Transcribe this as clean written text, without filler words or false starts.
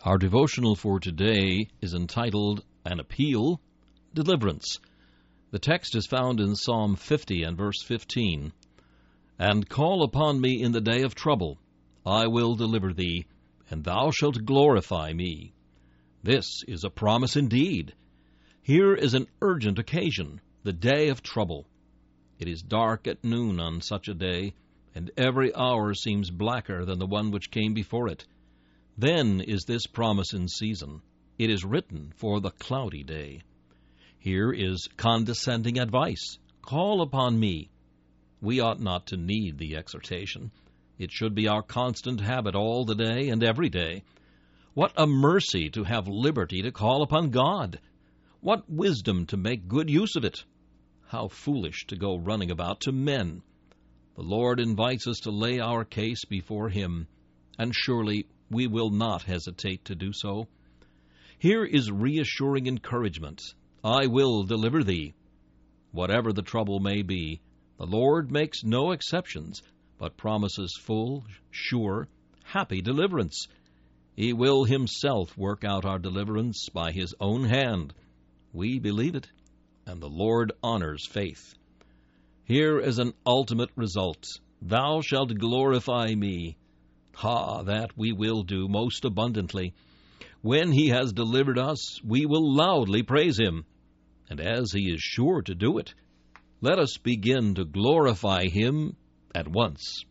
Our devotional for today is entitled An Appeal, Deliverance. The text is found in Psalm 50 and verse 15. And call upon me in the day of trouble. I will deliver thee, and thou shalt glorify me. This is a promise indeed. Here is an urgent occasion, the day of trouble. It is dark at noon on such a day, and every hour seems blacker than the one which came before it. Then is this promise in season. It is written for the cloudy day. Here is condescending advice. Call upon me. We ought not to need the exhortation. It should be our constant habit all the day and every day. What a mercy to have liberty to call upon God! What wisdom to make good use of it! How foolish to go running about to men! The Lord invites us to lay our case before Him, and surely we will not hesitate to do so. Here is reassuring encouragement. I will deliver thee. Whatever the trouble may be, the Lord makes no exceptions, but promises full, sure, happy deliverance. He will Himself work out our deliverance by His own hand. We believe it, and the Lord honors faith. Here is an ultimate result. Thou shalt glorify me. That we will do most abundantly. When He has delivered us, we will loudly praise Him. And as He is sure to do it, let us begin to glorify Him at once.